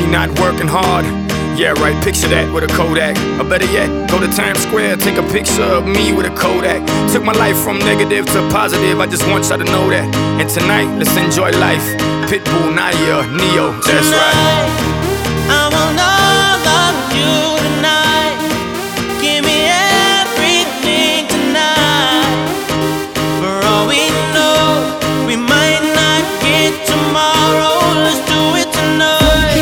me not working hard. Yeah, right, picture that with a Kodak. Or better yet, go to Times Square, take a picture of me with a Kodak. Took my life from negative to positive, I just want y'all to know that. And tonight, let's enjoy life. Pitbull, Naya, Neo, that's right. I want all of you tonight. Give me everything tonight. For all we know, we might not get tomorrow. Let's do it tonight.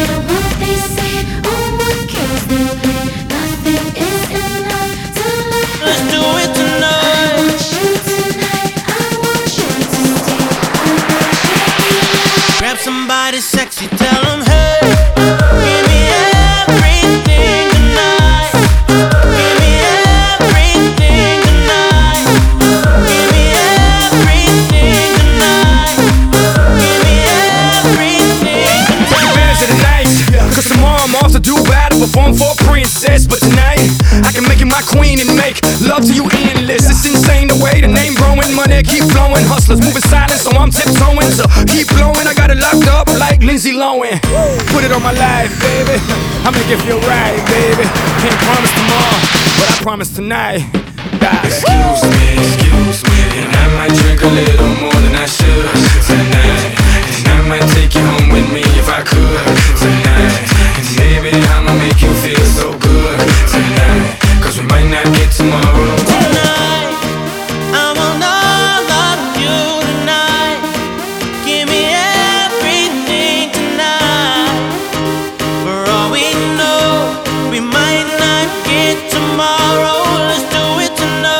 Somebody sexy, tell them, hey, give me everything tonight. Give me everything tonight. Give me everything tonight. Give me everything tonight. Take advantage of the night, cause tomorrow I'm off to do battle, perform for a princess. But tonight, I can make you my queen and make love to you endless. It's insane the way the name growing, money keep flowing. Hustlers moving silent, so I'm tiptoeing. So keep blowing, I got it locked up like Lindsay Lohan. Put it on my life, baby, I make it feel right, baby. Can't promise tomorrow, but I promise tonight. Excuse me, and I might drink a little more than I should tonight. And I might take you home with me if I could tonight. And maybe I'ma make you feel so good tonight, cause we might not get tomorrow. Tonight, I want all of you tonight. Give me everything tonight. For all we know, we might not get tomorrow. Let's do it tonight.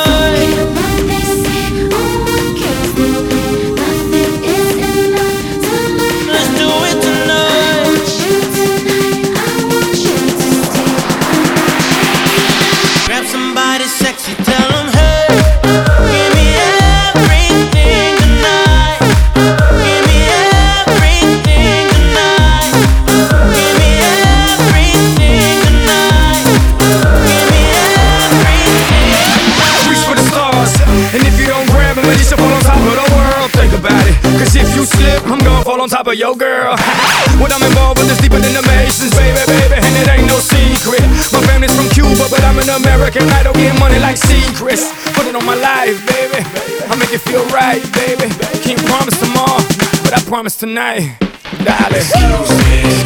Let's do it tonight. Grab somebody sexy, tell them, hey, give me everything tonight. Give me everything tonight. Give me everything tonight. Give me everything. Reach for the stars, and if you don't grab them, at least you fall on top of the world. Think about it, cause if you slip, I'm gonna fall on top of your girl. What I'm involved with is deeper than the Masons, baby, and it ain't no secret. My family's from Cuba, but I'm an American. I don't get money like secrets. Put it on my life, baby, I make it feel right, baby. Can't promise tomorrow, but I promise tonight, darling. Excuse